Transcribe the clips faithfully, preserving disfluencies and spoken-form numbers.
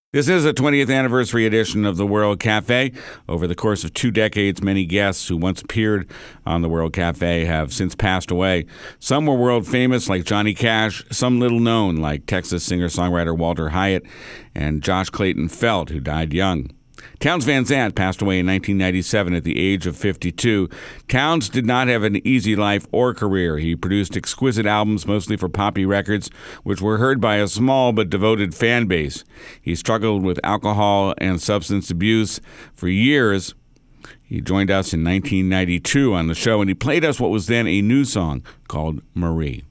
This is a twentieth anniversary edition of the World Cafe. Over the course of two decades, many guests who once appeared on the World Cafe have since passed away. Some were world famous, like Johnny Cash, some little known, like Texas singer-songwriter Walter Hyatt and Josh Clayton Felt, who died young. Townes Van Zandt passed away in nineteen ninety-seven at the age of fifty-two. Townes did not have an easy life or career. He produced exquisite albums, mostly for Poppy Records, which were heard by a small but devoted fan base. He struggled with alcohol and substance abuse for years. He joined us in nineteen ninety-two on the show, and he played us what was then a new song called Marie.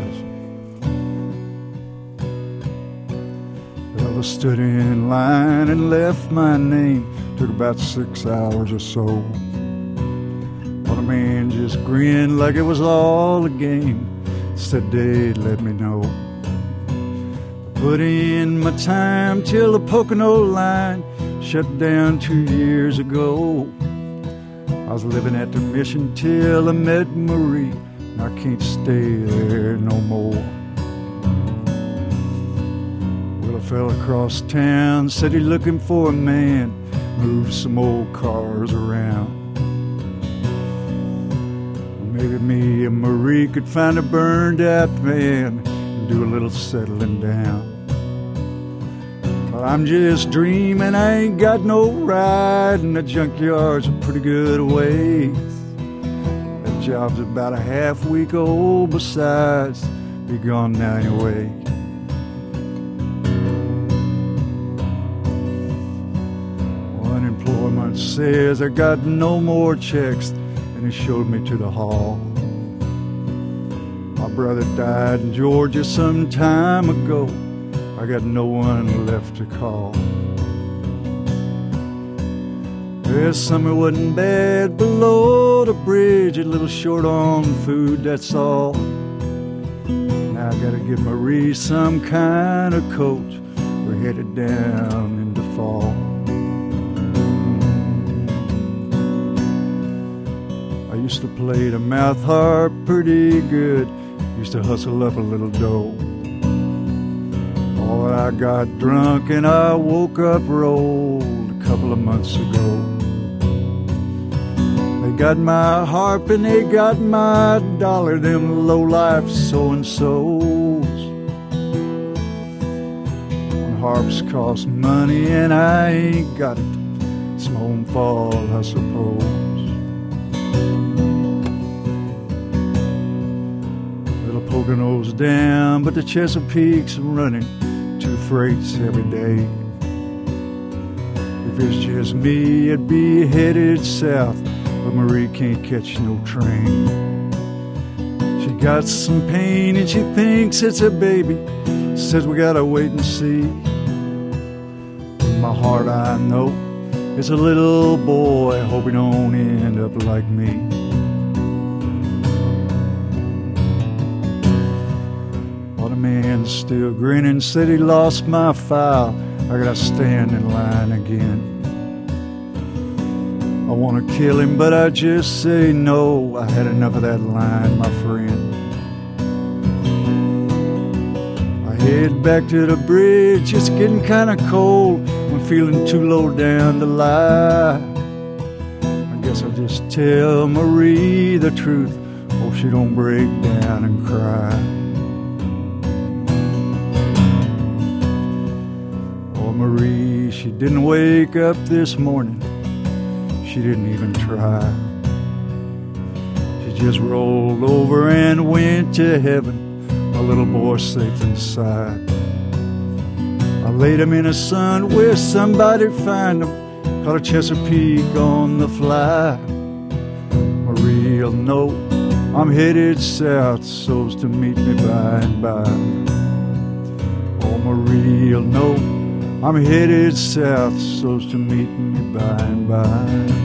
I stood in line and left my name. Took about six hours or so. But a man just grinned like it was all a game. Said they'd let me know. Put in my time till the Pocono line shut down two years ago. I was living at the Mission till I met Marie, and I can't stay there no more. A fella across town said he's looking for a man, move some old cars around. Maybe me and Marie could find a burned out van and do a little settling down. But I'm just dreaming, I ain't got no ride, and the junkyard's a pretty good ways. That job's about a half week old, besides, be gone now anyway. Unemployment says I got no more checks, and he showed me to the hall. My brother died in Georgia some time ago. I got no one left to call. This summer wasn't bad below the bridge, a little short on food, that's all. Now I gotta give Marie some kind of coat. We're headed down into fall. Used to play the mouth harp pretty good. Used to hustle up a little dough. Oh, I got drunk and I woke up rolled a couple of months ago. They got my harp and they got my dollar, them low-life so-and-sos. Harps cost money and I ain't got it. It's my own fault, I suppose. Pocono's down, but the Chesapeake's running two freights every day. If it's just me, it'd be headed south, but Marie can't catch no train. She got some pain and she thinks it's a baby, says we gotta wait and see. In my heart I know it's a little boy, hope he don't end up like me. Man still grinning, said he lost my file. I gotta stand in line again. I wanna kill him, but I just say no. I had enough of that line, my friend. I head back to the bridge, it's getting kinda cold. I'm feeling too low down to lie. I guess I'll just tell Marie the truth. Hope she don't break down and cry. Marie, she didn't wake up this morning. She didn't even try. She just rolled over and went to heaven. My little boy safe inside. I laid him in the sun where somebody find him. Caught a Chesapeake on the fly. Marie'll know I'm headed south, so's to meet me by and by. Oh, Marie'll know I'm headed south, so's to meet me by and by.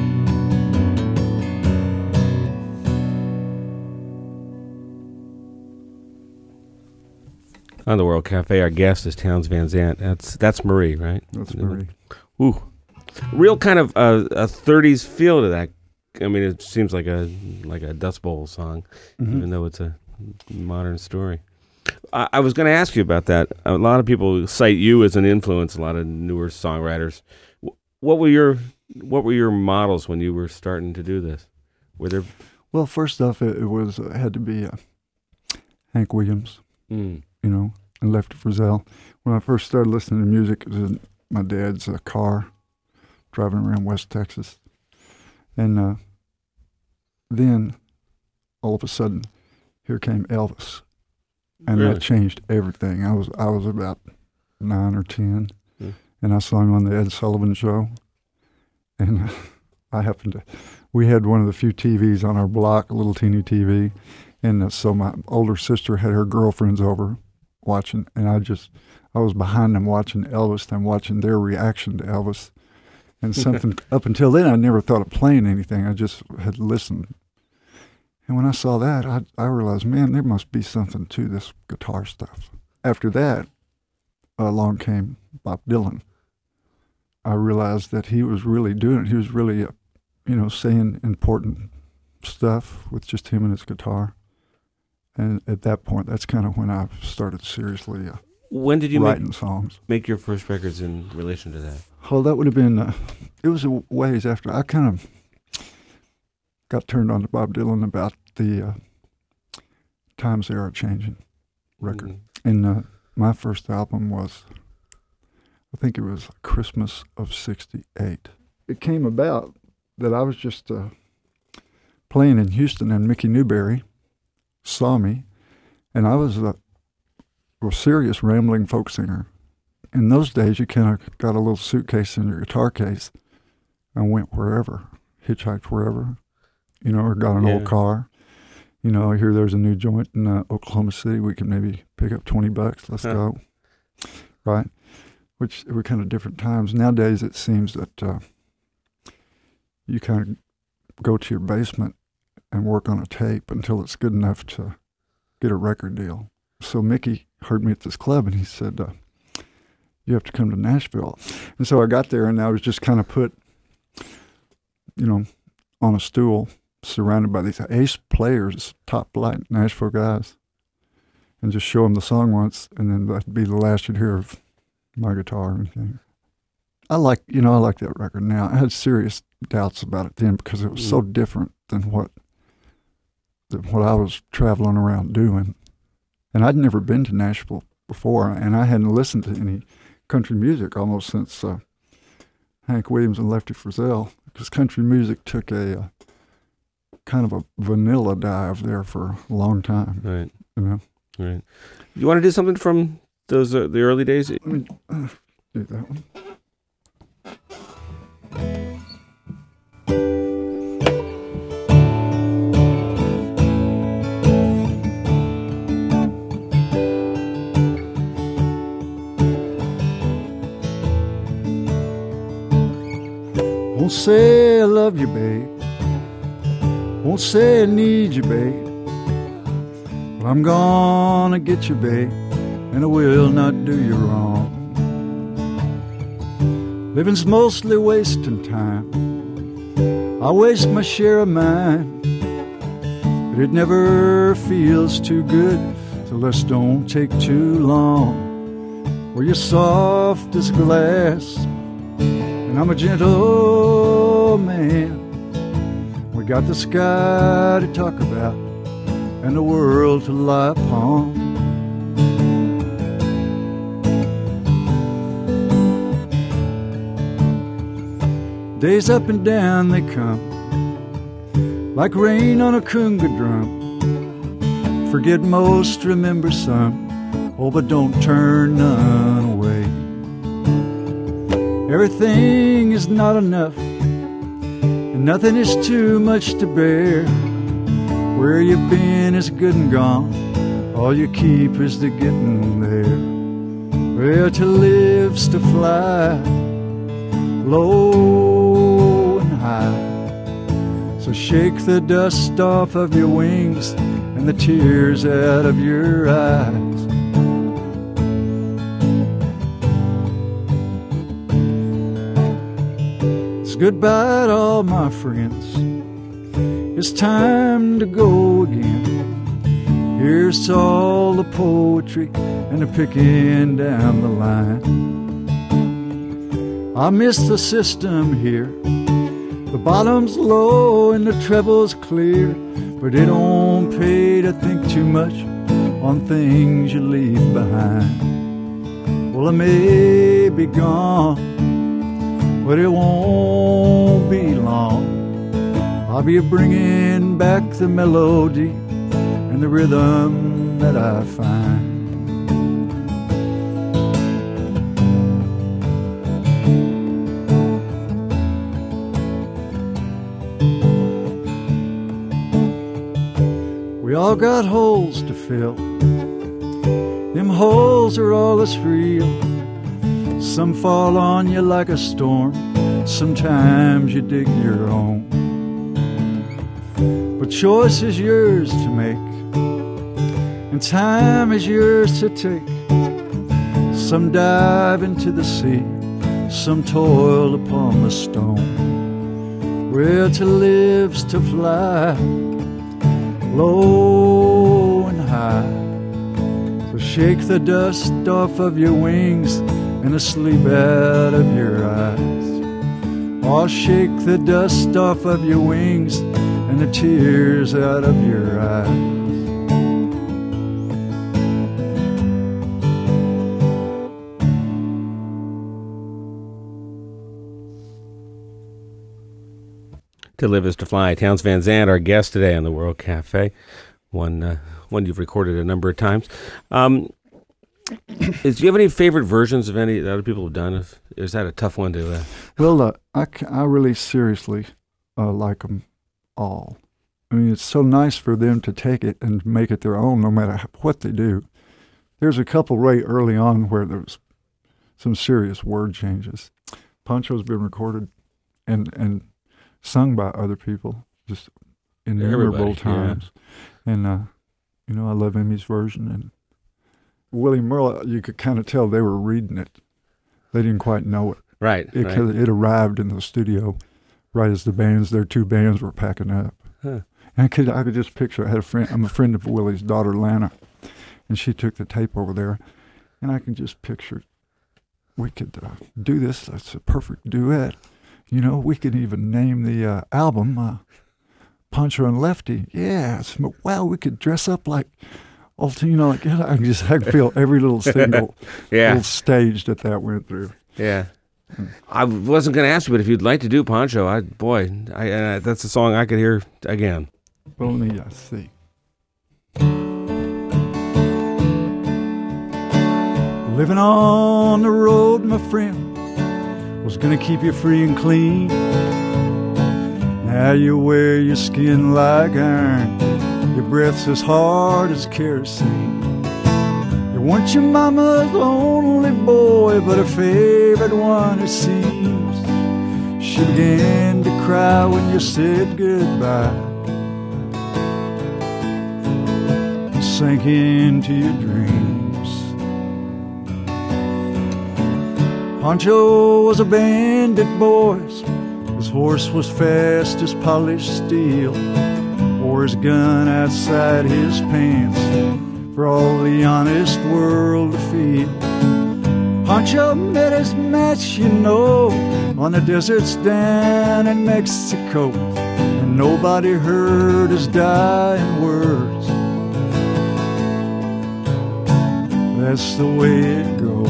On the World Cafe, our guest is Townes Van Zandt. That's that's Marie, right? That's Marie. Ooh, real kind of uh, a thirties feel to that. I mean, it seems like a like a Dust Bowl song, mm-hmm. even though it's a modern story. I, I was going to ask you about that. A lot of people cite you as an influence. A lot of newer songwriters. Wh- What were your What were your models when you were starting to do this? Were there? Well, first off, it, it was uh, had to be uh, Hank Williams, Mm. you know, and Lefty Frizzell. When I first started listening to music, it was in my dad's uh, car, driving around West Texas, and uh, then all of a sudden, here came Elvis, and Really? that changed everything. I was I was about nine or ten, Mm. and I saw him on the Ed Sullivan Show, and I happened to. We had one of the few T Vs on our block, a little teeny T V, and uh, so my older sister had her girlfriends over watching, and I just, I was behind them watching Elvis and watching their reaction to Elvis. And something, up until then, I never thought of playing anything. I just had listened. And when I saw that, I, I realized, man, there must be something to this guitar stuff. After that, along came Bob Dylan. I realized that he was really doing it. He was really, uh, you know, saying important stuff with just him and his guitar. And at that point, that's kind of when I started seriously uh, When did you writing make, songs. make your first records in relation to that? Oh, that would have been, uh, it was a ways after. I kind of got turned on to Bob Dylan about the uh, Times They Are Changing record. Mhm. And uh, my first album was, I think it was Christmas of sixty-eight. It came about that I was just uh, playing in Houston, and Mickey Newberry saw me, and I was a, a serious rambling folk singer. In those days, you kind of got a little suitcase in your guitar case and went wherever, hitchhiked wherever, you know, or got an Yeah. old car. You know, I hear there's a new joint in uh, Oklahoma City. We can maybe pick up twenty bucks. Let's Huh. go. Right? Which were kind of different times. Nowadays, it seems that uh, you kind of go to your basement and work on a tape until it's good enough to get a record deal. So Mickey heard me at this club, and he said, uh, you have to come to Nashville. And so I got there, and I was just kind of put, you know, on a stool, surrounded by these ace players, top flight Nashville guys, and just show them the song once, and then that'd be the last you'd hear of my guitar or anything. I like, you know, I like that record now. I had serious doubts about it then because it was so different than what than what I was traveling around doing. And I'd never been to Nashville before, and I hadn't listened to any country music almost since uh, Hank Williams and Lefty Frizzell, because country music took a uh, kind of a vanilla dive there for a long time, Right, you know. right. You want to do something from those uh, the early days? Let me uh, do that one. Won't say I love you, babe. Won't say I need you, babe. But I'm gonna get you, babe, and I will not do you wrong. Living's mostly wasting time. I waste my share of mine, but it never feels too good, so let's don't take too long. Well, you're soft as glass, and I'm a gentle man. We got the sky to talk about and the world to lie upon. Days up and down they come, like rain on a conga drum. Forget most, remember some, oh, but don't turn none away. Everything is not enough, and nothing is too much to bear. Where you've been is good and gone, all you keep is the getting there. Well, to live's to fly, low and high. So shake the dust off of your wings and the tears out of your eyes. It's goodbye to all my friends. It's time to go again. Here's to all the poetry and the picking down the line. I miss the system here. The bottom's low and the treble's clear, but it don't pay to think too much on things you leave behind. Well, I may be gone, but it won't be long. I'll be bringing back the melody and the rhythm that I find. We all got holes to fill. Them holes are all that's real. Some fall on you like a storm. Sometimes you dig your own. But choice is yours to make, and time is yours to take. Some dive into the sea, some toil upon the stone. Where to live's to fly, low and high. So shake the dust off of your wings and the sleep out of your eyes. Oh, shake the dust off of your wings and the tears out of your eyes. To Live is to Fly. Townes Van Zandt, our guest today on the World Cafe. One, uh, one you've recorded a number of times. Um, is, do you have any favorite versions of any that other people have done? Is, is that a tough one to? Uh... Well, uh, I, I really seriously uh, like them all. I mean, it's so nice for them to take it and make it their own, no matter what they do. There's a couple right early on where there was some serious word changes. Pancho's been recorded and and. sung by other people, just innumerable Everybody, times. Yeah. And, uh, you know, I love Emmy's version. And Willie Merle, you could kind of tell they were reading it. They didn't quite know it. Right. It, right. it arrived in the studio right as the bands, their two bands were packing up. Huh. And I could, I could just picture, I had a friend, I'm a friend of Willie's daughter, Lana, and she took the tape over there. And I can just picture, we could uh, do this. That's a perfect duet. You know, we could even name the uh, album uh, Pancho and Lefty. Yeah, it's, wow, we could dress up like, you know, like I can just I can feel every little single yeah. little stage that that went through. Yeah, I wasn't going to ask you, but if you'd like to do Pancho, I boy, I, uh, that's a song I could hear again. Well, let me uh, see. Living on the road, my friend, was gonna keep you free and clean. Now you wear your skin like iron, your breath's as hard as kerosene. You weren't your mama's only boy, but her favorite one, it seems. She began to cry when you said goodbye, sank into your dreams. Pancho was a bandit, boys. His horse was fast as polished steel. Wore his gun outside his pants for all the honest world to feel. Pancho met his match, you know, on the deserts down in Mexico, and nobody heard his dying words. That's the way it goes.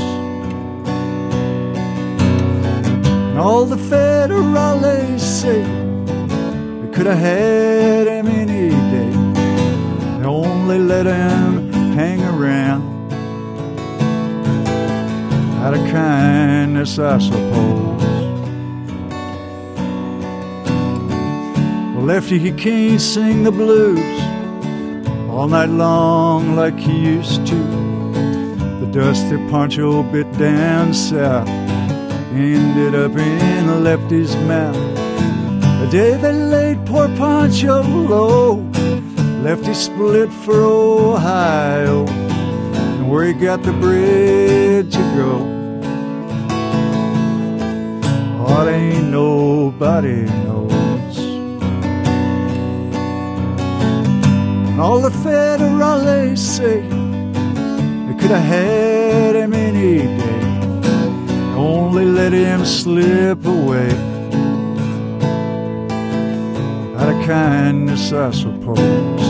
All the federales say they could have had him any day. They only let him hang around out of kindness, I suppose. Well, Lefty, he can't sing the blues all night long like he used to. The dust that Pancho bit down south ended up in Lefty's mouth. The day they laid poor Pancho low, Lefty split for Ohio, and where he got the bread to go, oh, it ain't nobody knows. And all the federales say they could have had him any day, only let him slip away. Out of kindness, I suppose.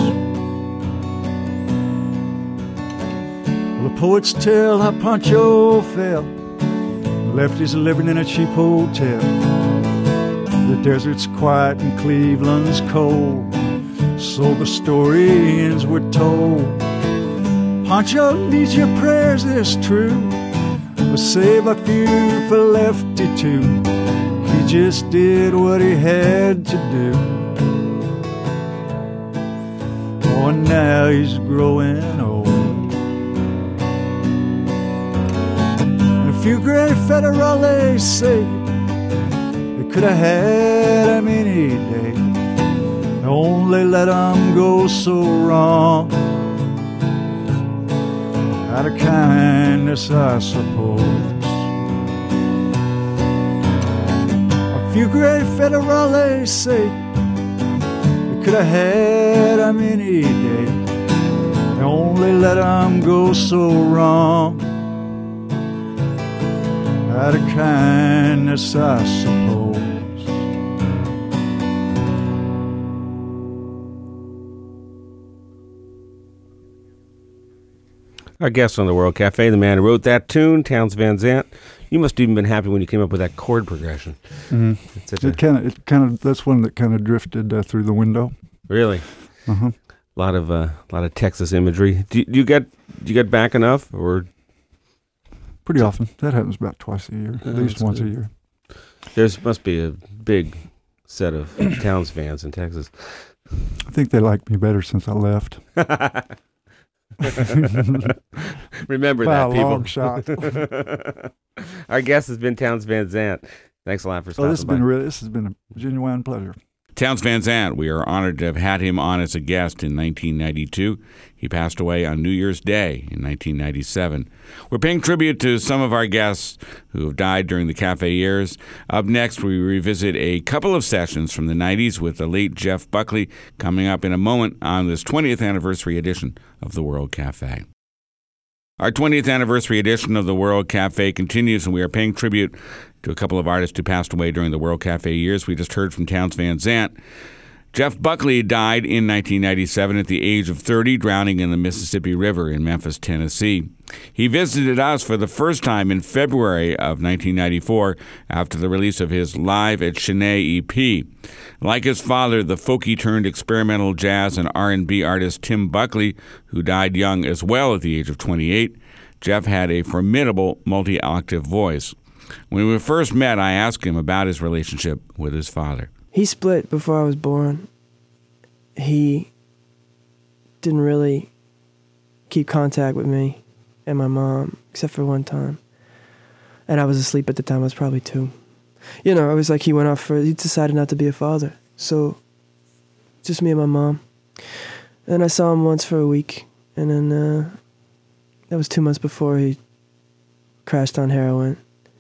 Well, the poets tell how Pancho fell, left his living in a cheap hotel. The desert's quiet and Cleveland's cold, so the story ends were told. Pancho needs your prayers, it's true, but save a few for Lefty too. He just did what he had to do. Oh, and now he's growing old. And a few great federales say they could have had him any day, only let him go so wrong. Out of kindness, I suppose. A few great federales say they could have had him any day, they only let him go so wrong. Out of kindness, I suppose. Our guest on the World Cafe, the man who wrote that tune, Townes Van Zandt. You must have even been happy when you came up with that chord progression. Mm-hmm. It kind of, it kind of, that's one that kind of drifted uh, through the window. Really? Uh-huh. A lot of, uh, a lot of Texas imagery. Do, do you get, do you get back enough, or? Pretty often. That happens about twice a year, at Oh, least once good. a year. There must be a big set of Townes fans in Texas. I think they like me better since I left. Remember By that, a people. long shot. Our guest has been Townes Van Zandt. Thanks a lot for stopping Oh, this has by. been really, this has been a genuine pleasure. Townes Van Zandt, we are honored to have had him on as a guest in nineteen ninety-two. He passed away on New Year's Day in nineteen ninety-seven. We're paying tribute to some of our guests who have died during the cafe years. Up next, we revisit a couple of sessions from the nineties with the late Jeff Buckley, coming up in a moment on this twentieth anniversary edition of the World Cafe. Our twentieth anniversary edition of the World Cafe continues, and we are paying tribute to a couple of artists who passed away during the World Cafe years. We just heard from Townes Van Zandt. Jeff Buckley died in nineteen ninety-seven at the age of thirty, drowning in the Mississippi River in Memphis, Tennessee. He visited us for the first time in February of nineteen ninety-four after the release of his Live at Chennai E P. Like his father, the folky-turned-experimental jazz and R and B artist Tim Buckley, who died young as well at the age of twenty-eight, Jeff had a formidable multi-octave voice. When we first met, I asked him about his relationship with his father. He split before I was born. He didn't really keep contact with me and my mom, except for one time. And I was asleep at the time. I was probably two. You know, it was like he went off for, he decided not to be a father. So, just me and my mom. And I saw him once for a week. And then, uh, that was two months before he crashed on heroin.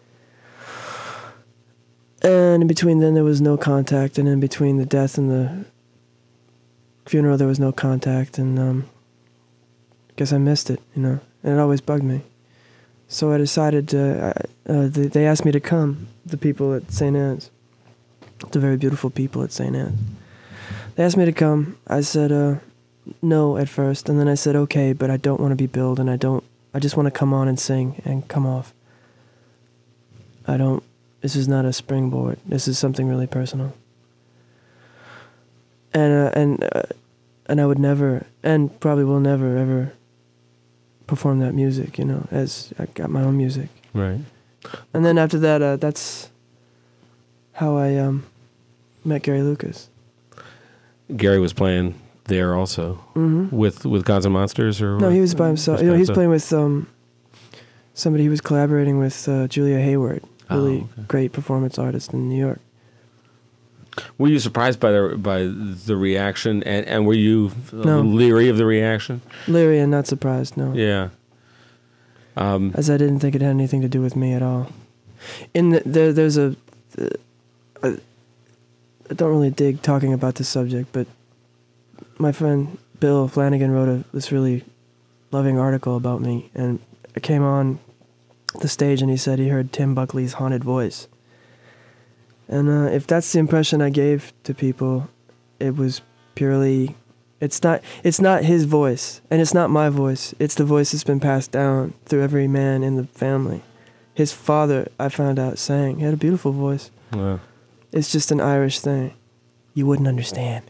And in between then, there was no contact. And in between the death and the funeral, there was no contact. And um, I guess I missed it, you know. And it always bugged me. So I decided to, uh, uh, they, they asked me to come, the people at Saint Anne's. The very beautiful people at Saint Anne's. They asked me to come. I said uh, no at first. And then I said, okay, but I don't want to be billed. And I don't, I just want to come on and sing and come off. I don't. This is not a springboard. This is something really personal. And uh, and uh, and I would never, and probably will never, ever perform that music, you know, as I got my own music. Right. And then after that, uh, that's how I um, met Gary Lucas. Gary was playing there also Mm-hmm. with with Gods and Monsters, or No, he was by himself. Just You know, by he was himself? playing with um, somebody. He was collaborating with uh, Julia Hayward, really Oh, okay. great performance artist in New York. Were you surprised by the by the reaction, and, and were you uh, No. leery of the reaction? Leery and not surprised, no. Yeah. Um, As I didn't think it had anything to do with me at all. In the, there, there's a, uh, I don't really dig talking about this subject, but my friend Bill Flanagan wrote a, this really loving article about me, and I came on the stage and he said he heard Tim Buckley's haunted voice. And uh, if that's the impression I gave to people, it was purely, it's not, it's not his voice, and it's not my voice. It's the voice that's been passed down through every man in the family. His father, I found out, sang. He had a beautiful voice. Wow. It's just an Irish thing. You wouldn't understand.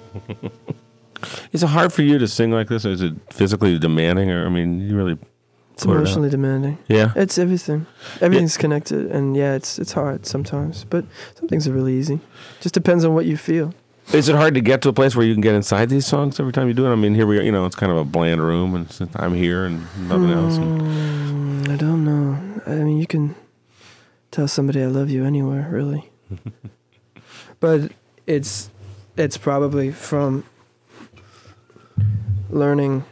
Is it hard for you to sing like this? Or is it physically demanding? Or I mean, you really It's emotionally it demanding. Yeah, it's everything. Everything's yeah. connected, and yeah, it's it's hard sometimes, but some things are really easy. Just depends on what you feel. Is it hard to get to a place where you can get inside these songs every time you do it? I mean, here we are. You know, it's kind of a bland room, and I'm here and nothing mm, else. And I don't know. I mean, you can tell somebody I love you anywhere, really. But it's it's probably from learning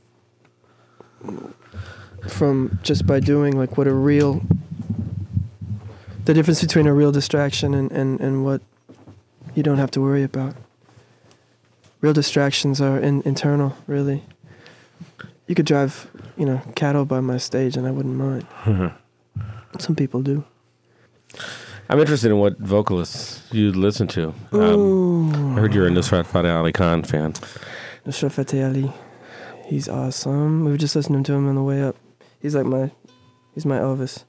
from just by doing, like, what a real, the difference between a real distraction and, and, and what you don't have to worry about. Real distractions are in, internal, really. You could drive, you know, cattle by my stage and I wouldn't mind. Some people do. I'm interested in what vocalists you listen to. Um, I heard you're a Nusrat Fateh Ali Khan fan. Nusrat Fateh Ali, he's awesome. We were just listening to him on the way up. He's like my, he's my Elvis.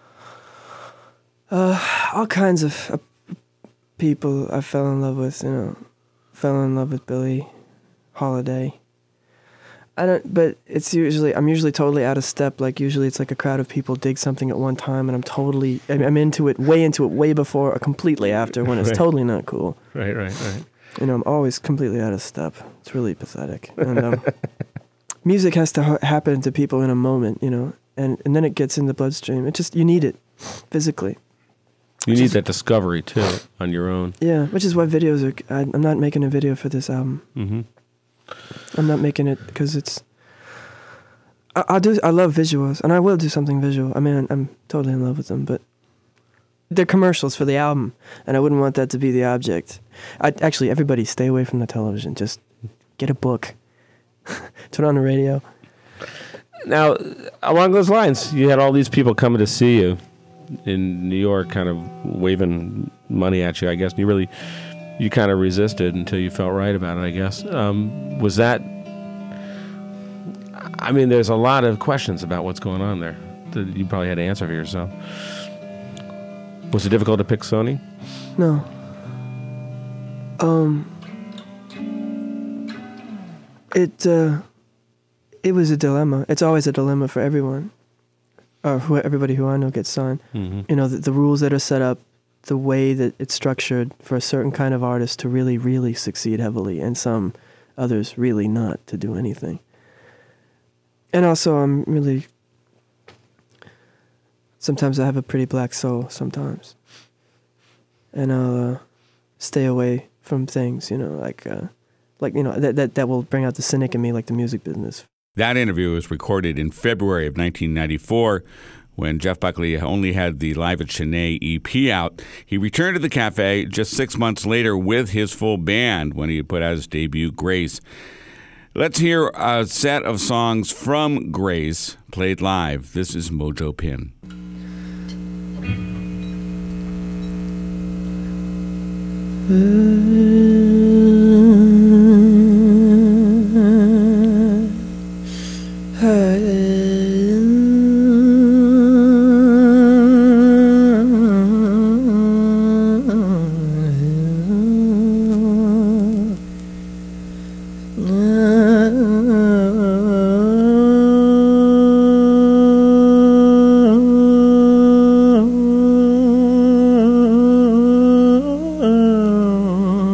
Uh, all kinds of uh, people I fell in love with, you know, fell in love with Billie Holiday. I don't, but it's usually, I'm usually totally out of step. Like, usually it's like a crowd of people dig something at one time, and I'm totally, I'm into it, way into it, way before or completely after, when it's right. totally not cool. Right, right, right. You know, I'm always completely out of step. It's really pathetic. And um, music has to ha- happen to people in a moment, you know, and, and then it gets in the bloodstream. It just, you need it physically. You which need is, that discovery, too, on your own. Yeah, which is why videos are, I, I'm not making a video for this album. Mm-hmm. I'm not making it because it's, I, I'll do, I love visuals, and I will do something visual. I mean, I'm, I'm totally in love with them, but they're commercials for the album, and I wouldn't want that to be the object. I Actually, everybody stay away from the television. Just get a book. Turn on the radio. Now, along those lines, you had all these people coming to see you in New York, kind of waving money at you, I guess. And you really, you kind of resisted until you felt right about it, I guess. Um, was that, I mean, there's a lot of questions about what's going on there that you probably had to answer for yourself. Was it difficult to pick Sony? No. Um, it, uh, it was a dilemma. It's always a dilemma for everyone. Or who, everybody who I know gets signed. Mm-hmm. You know, the, the rules that are set up, the way that it's structured for a certain kind of artist to really, really succeed heavily, and some others really not to do anything. And also, I'm really, sometimes I have a pretty black soul sometimes. And I'll uh, stay away from things, you know, like, uh, like you know, that, that, that will bring out the cynic in me, like the music business. That interview was recorded in February of nineteen ninety-four when Jeff Buckley only had the Live at Chennai E P out. He returned to the cafe just six months later with his full band when he put out his debut, Grace. Let's hear a set of songs from Grace played live. This is Mojo Pin. Oh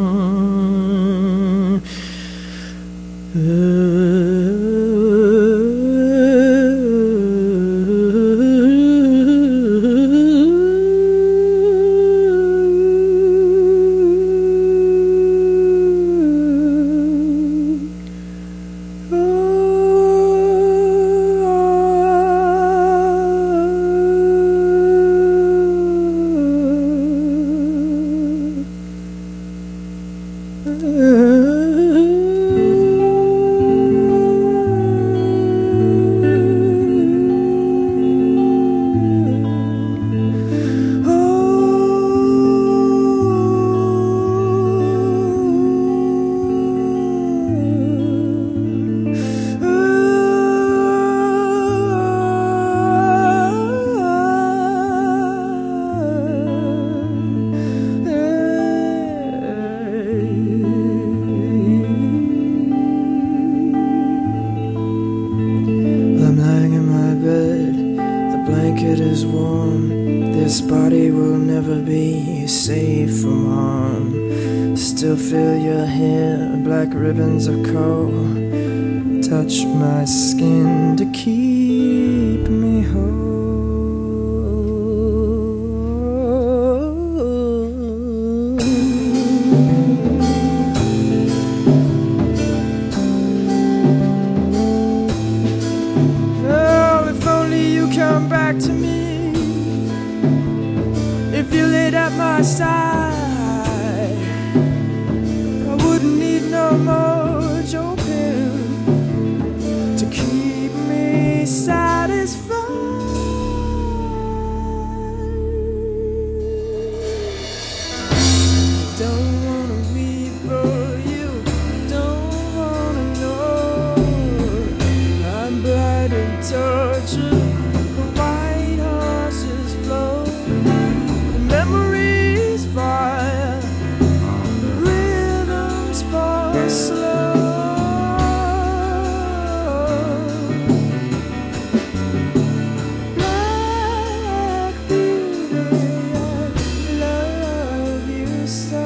body will never be safe from harm. Still feel your hair, black ribbons of cold. Touch my skin to keep me whole. Oh, if only you come back to me. If you laid at my side, I wouldn't need no more joke to keep me satisfied. Don't wanna weep for you, don't wanna know. I'm blind and tortured, the white horses flow. The memories fire, the rhythms fall slow. Black beauty, I love you so.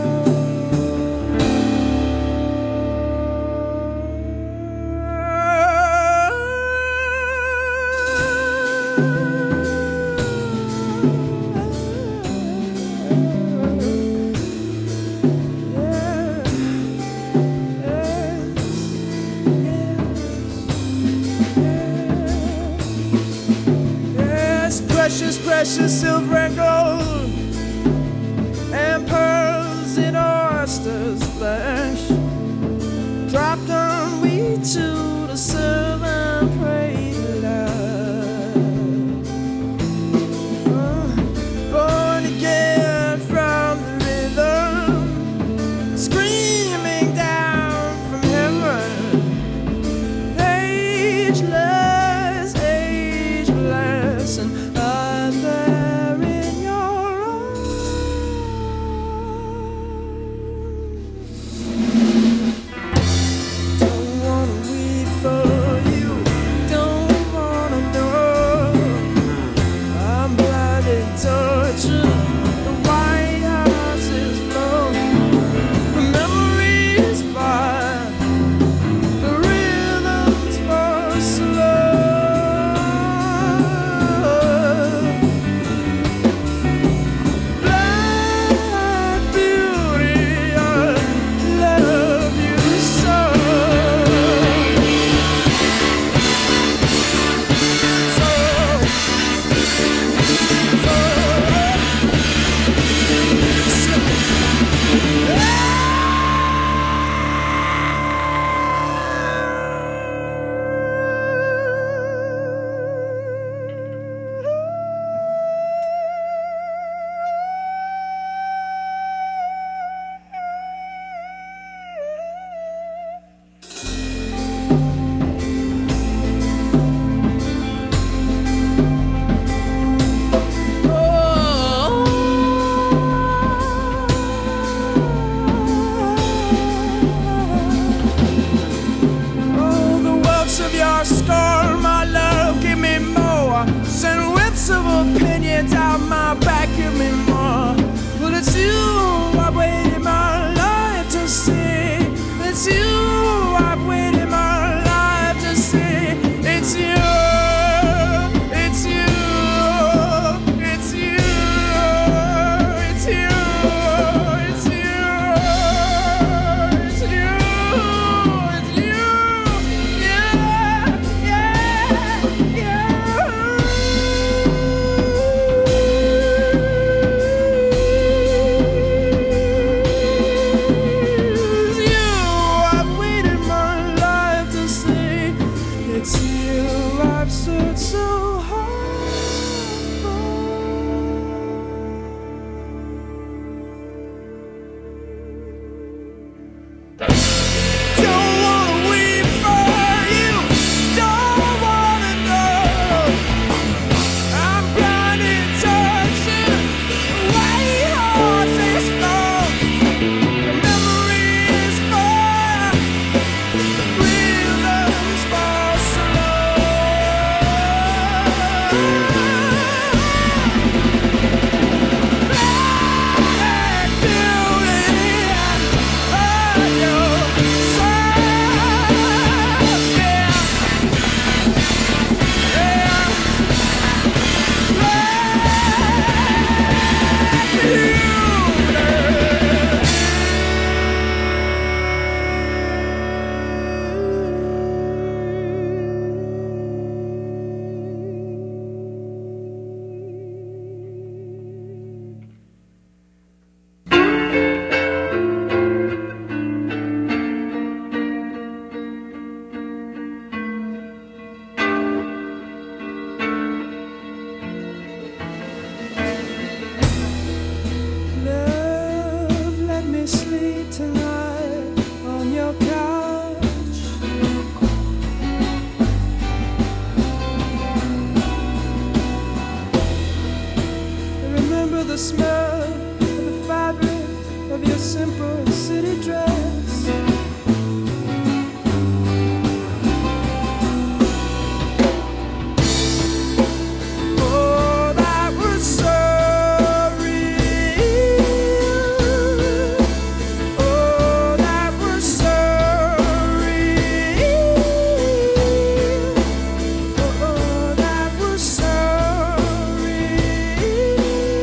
Yes, precious, precious silver and gold, and pearls in oysters' flesh, dropped on we two to serve and pray to love. Uh, born again from the rhythm, screaming down from heaven. Ageless, ageless, and I'm there in your arms. Don't wanna weep the smell of the fabric of your simple city dress. Oh, that was so real. Oh, that was so real. Oh, that was so real.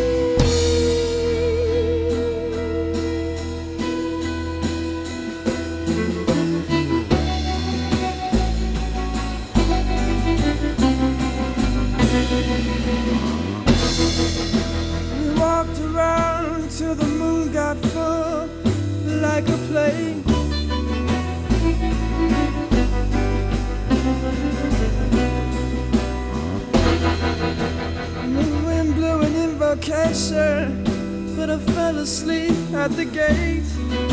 We walked around till the moon got full like a plane. And the wind blew an invocation, but I fell asleep at the gate.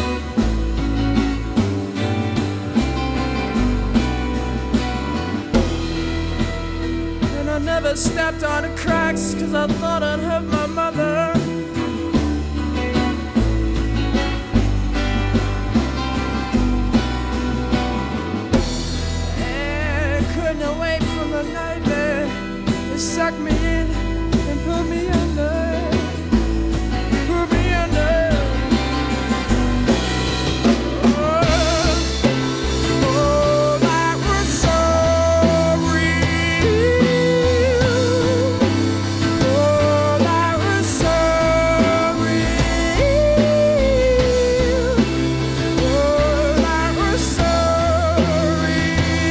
And I never stepped on the cracks, cause I thought I'd hurt my mother. And couldn't awake from the nightmare. It sucked me in and put me under. Put me under. Oh, oh, that was so real. Oh, that was so real. Oh, that was so real.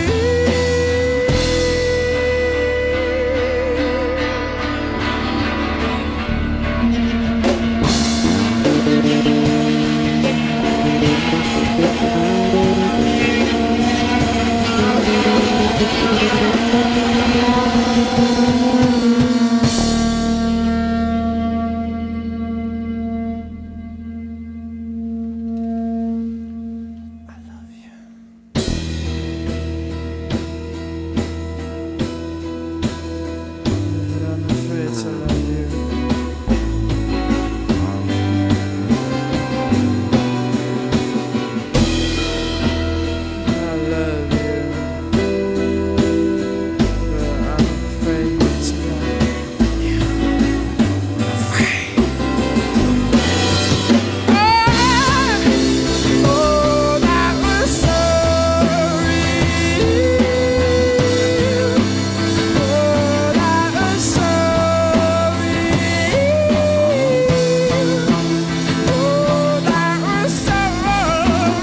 But I'm afraid to love you. I love you, but I'm afraid to love you. Afraid. Oh, that was so real. Oh, that was so real. Oh, that was so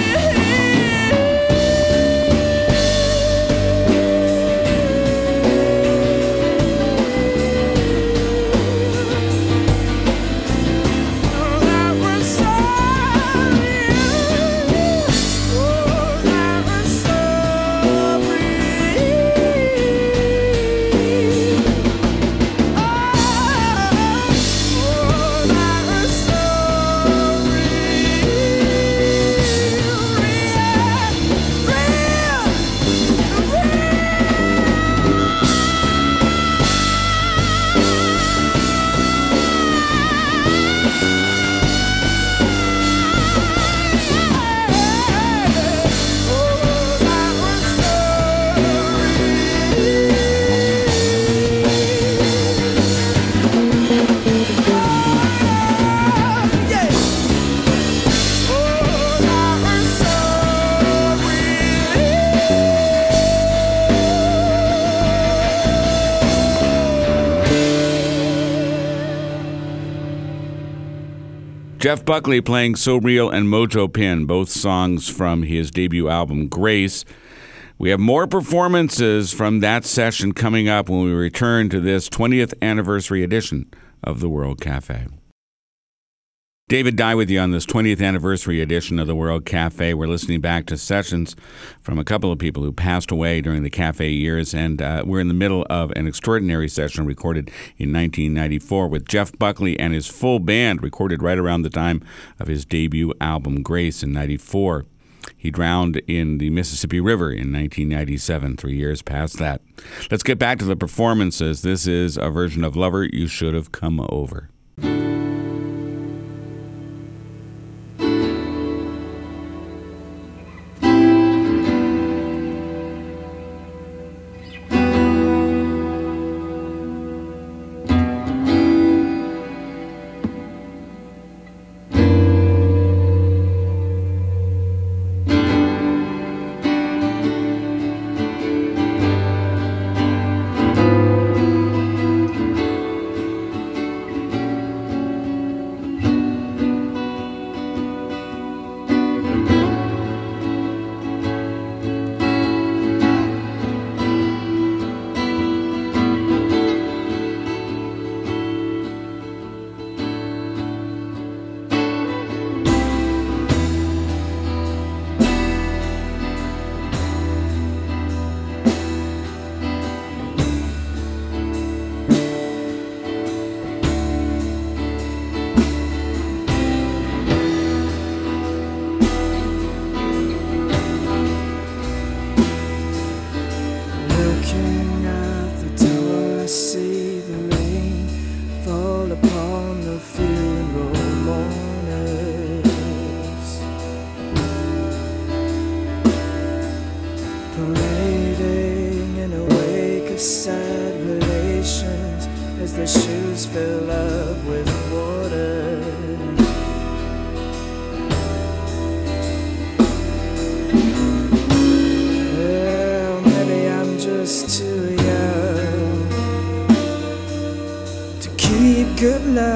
Jeff Buckley playing So Real and Mojo Pin, both songs from his debut album, Grace. We have more performances from that session coming up when we return to this twentieth anniversary edition of the World Cafe. David Dye with you on this twentieth anniversary edition of the World Cafe. We're listening back to sessions from a couple of people who passed away during the cafe years, and uh, we're in the middle of an extraordinary session recorded in nineteen ninety-four with Jeff Buckley and his full band, recorded right around the time of his debut album, Grace, in ninety-four. He drowned in the Mississippi River in nineteen ninety-seven, three years past that. Let's get back to the performances. This is a version of Lover, You Should Have Come Over.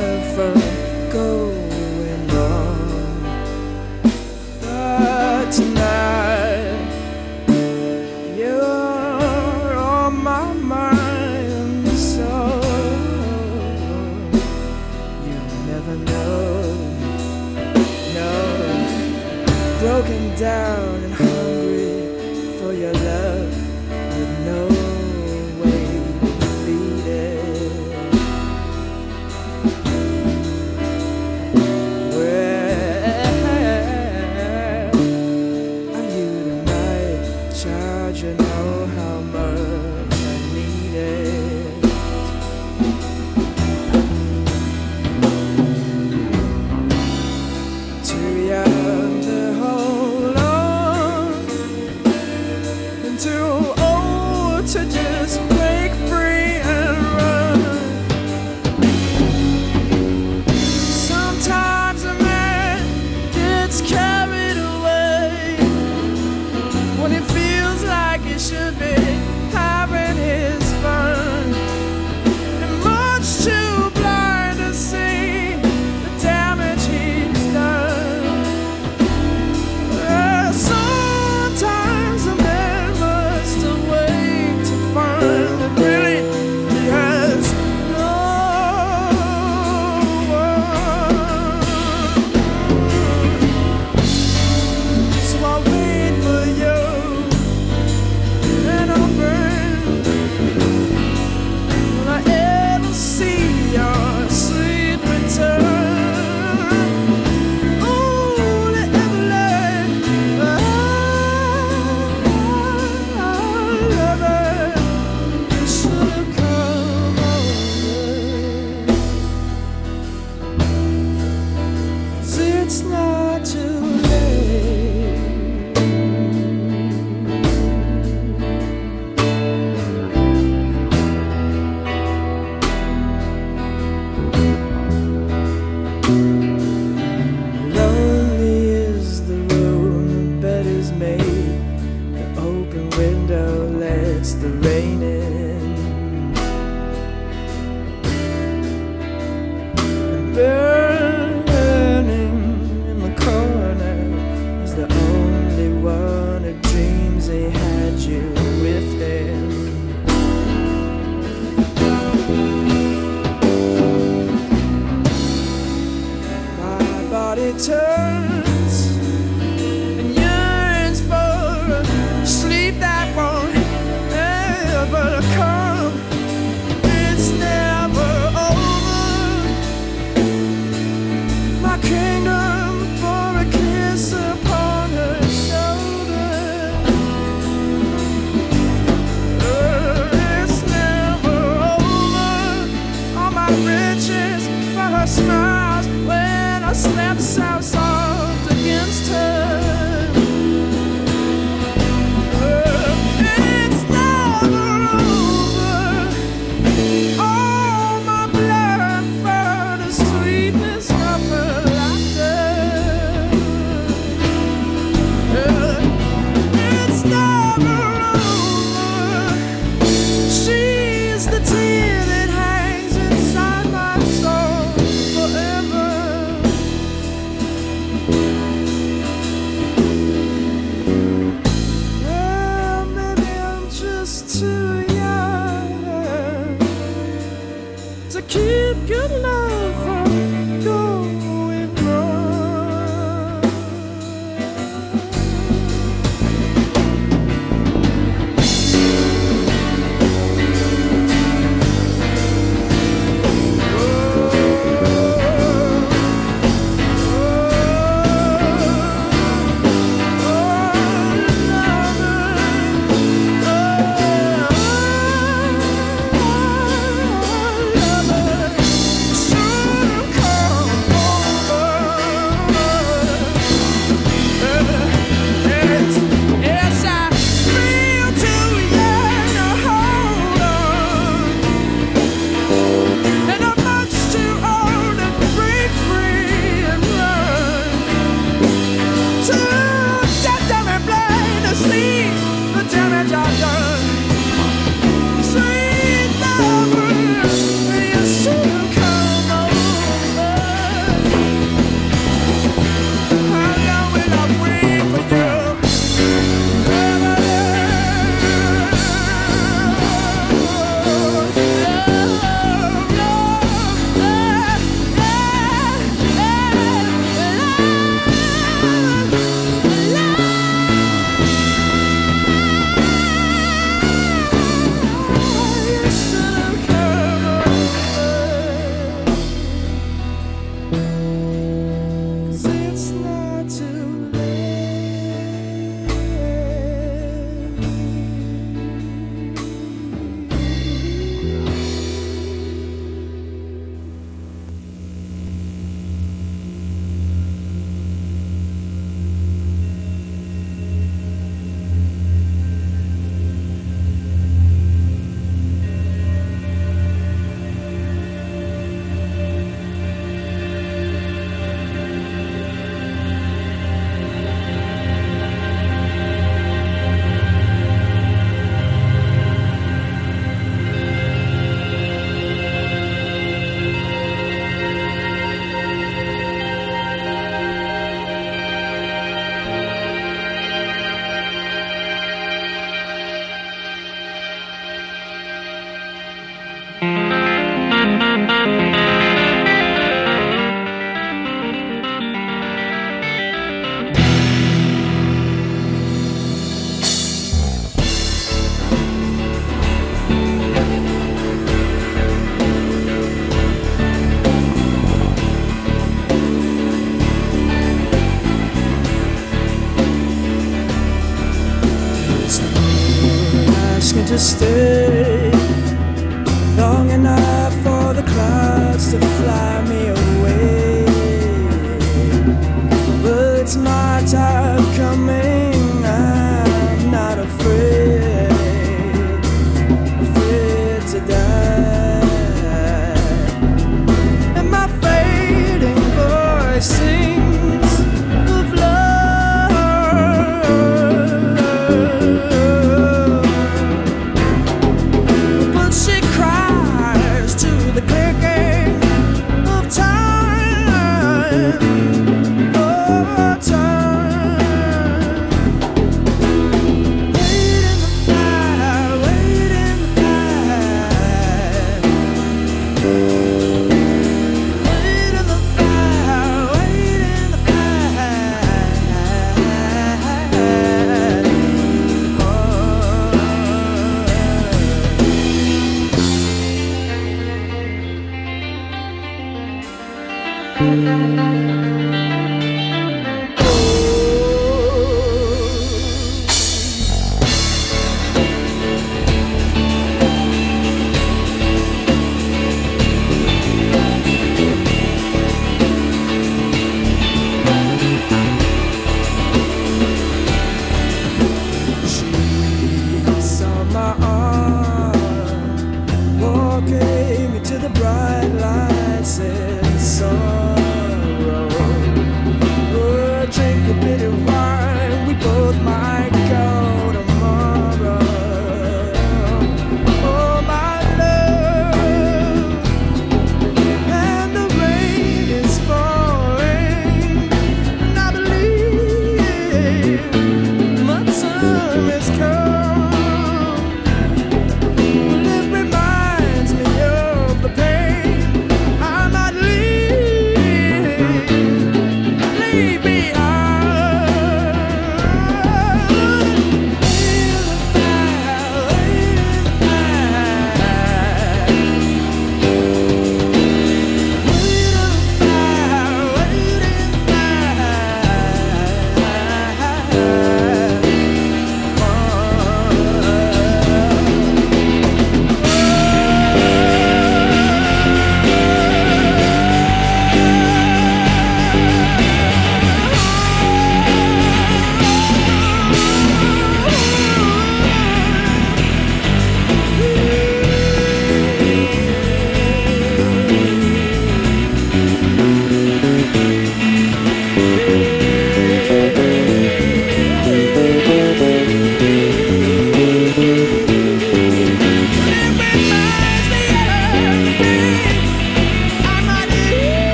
ever going wrong. But tonight you're on my mind, so you never know, no, broken down and hungry for your love with no way to feed it. Where are you tonight, child? You know how much I need it. Too young to hold on, and too old to just break free and run. Sometimes a man gets carried away when he feels like he should be having his fun, and much too blind to see the damage he's done. Uh, sometimes a man must awake to find that really he has no one. So I wait for you, and I'll burn. Will I ever see your sweet return? Only ever learn our lover should have come over. 'Cause it's not too late. Lonely is the room, the bed is made, the open window lets the rain in. Burning in the corner is the only one who dreams he had you with him. My body turns and yearns for a sleep that won't ever come. It's never over. My kingdom for a kiss upon her shoulder. Uh, it's never over. All my riches for her smiles when I slept so soft against her. Uh, it's never over. All my blood for the sweetness of her laughter. Uh, it's never over. She's the tear that hangs inside my soul forever. just stay long enough for the clouds to fly me away. Well, it's my time coming, I'm not afraid, afraid to die. And my fading voice sings of love, but she cries to the clicking of time, oh, time. Wait in the fire, wait in the fire. Wait in the fire, wait in the She's on my arm, walking into the bright lights in sorrow.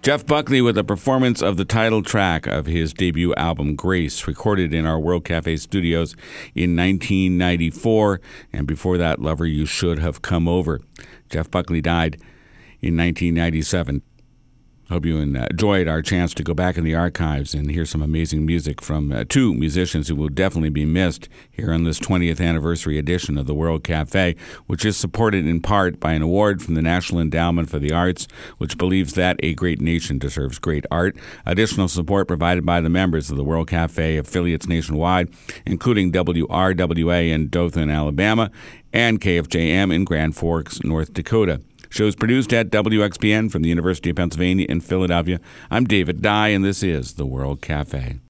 Jeff Buckley with a performance of the title track of his debut album, Grace, recorded in our World Cafe studios in nineteen ninety-four. And before that, Lover You Should Have Come Over. Jeff Buckley died in nineteen ninety-seven. Hope you enjoyed our chance to go back in the archives and hear some amazing music from uh, two musicians who will definitely be missed here on this twentieth anniversary edition of the World Cafe, which is supported in part by an award from the National Endowment for the Arts, which believes that a great nation deserves great art. Additional support provided by the members of the World Cafe affiliates nationwide, including W R W A in Dothan, Alabama, and K F J M in Grand Forks, North Dakota. Shows produced at W X P N from the University of Pennsylvania in Philadelphia. I'm David Dye, and this is the World Cafe.